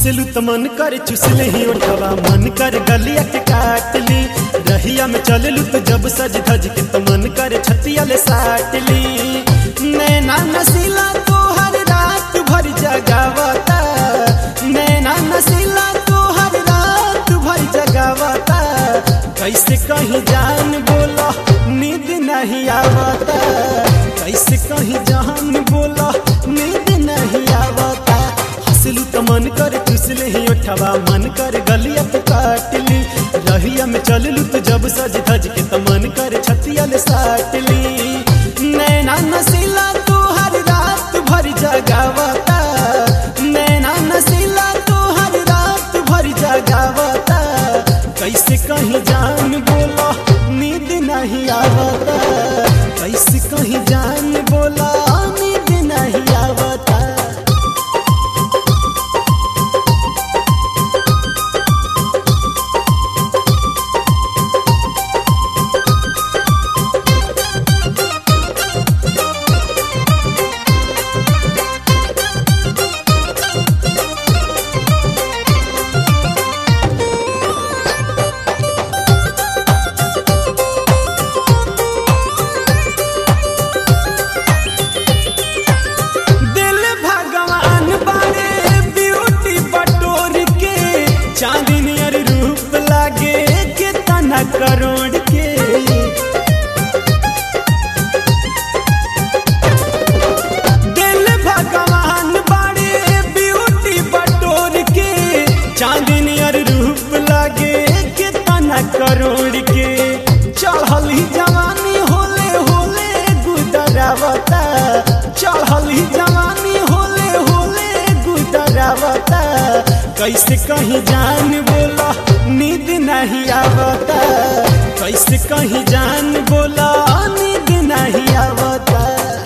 हंसलू तो मन कर चुसले ही उठवा, मन कर गलिया के काट ली। रहिया में चललू तो जब सज धज के तो मन कर छतिया ले साट ली। नैना नसीला तो हर रात भर जगावता, नैना नसीला तो हर रात भर जगावता। कैसे कहीं जान बोला नींद नहीं आवता, कैसे कहीं जान बोला नींद नहीं आवता। हंसलू तो मन कर चुसले ही उठवा, मन कर गलिया के काट ली। रहिया में चललू तो जब सज धज के तो मन कर छतिया ले साट ली। नैना नसीला तो हर रात भर जगावता, नैना नसीला तो हर रात भर जगावता। कैसे कहीं जान बोला नींद नहीं आवता, कैसे कहीं जान बोला नींद नहीं आवता। करोड़ के दिल भगवान बाड़े ब्यूटी बटोर के, चांदनी और रूप लागे कितना करोड़ के। चढ़ल ही जवानी होले होले गुदरावता, चढ़ल ही जवानी होले होले गुदरावता। कैसे कहीं जान बोला नींद नहीं आवता, कैसे कहीं जान बोला नींद नहीं आवता।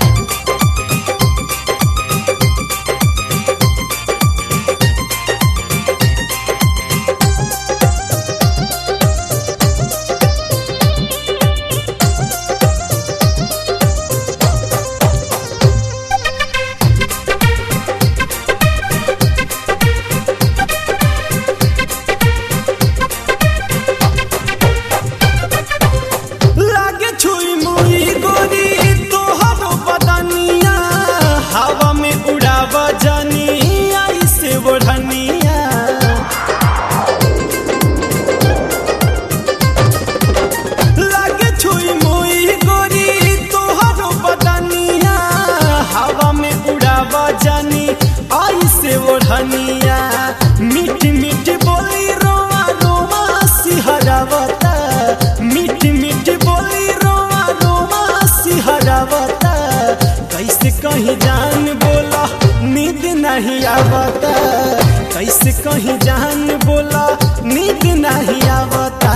मीठ मीठ बोली रोवा रोवा सिहरावता, मीठ मीठ बोली रोवा रोवा सिहरावता। कैसे कहीं जान बोला नींद नहीं आवता, कैसे कहीं जान बोला नींद नहीं आवता।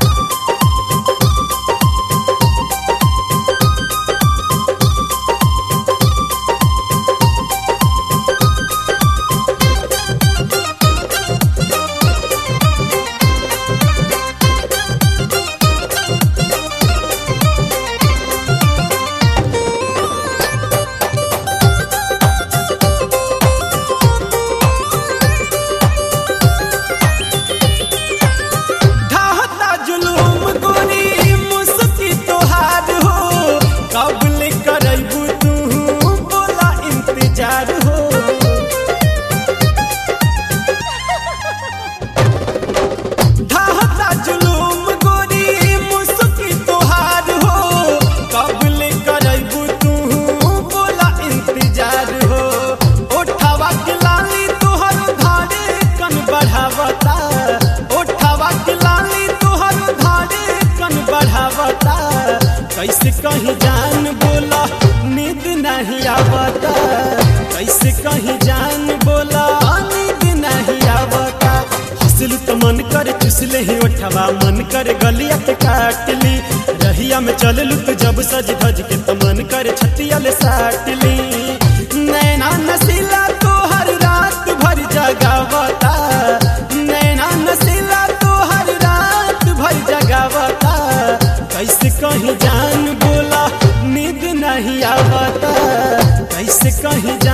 कैसे कहीं जान बोला नींद नहीं आवता, कैसे कहीं जान बोला नींद नहीं आवता। हंसलू तो मन कर चुसले ही उठवा, मन कर गलिया के काट ली। रहिया में चललू तो जब सज धज के तो मन कर छतिया ले साट ली। नैना नसीला तो हर रात भर जगावता, नैना नसीला तो हर रात भर जगावता। कैसे कहीं जान बोला नींद नहीं आवता, कैसे कहीं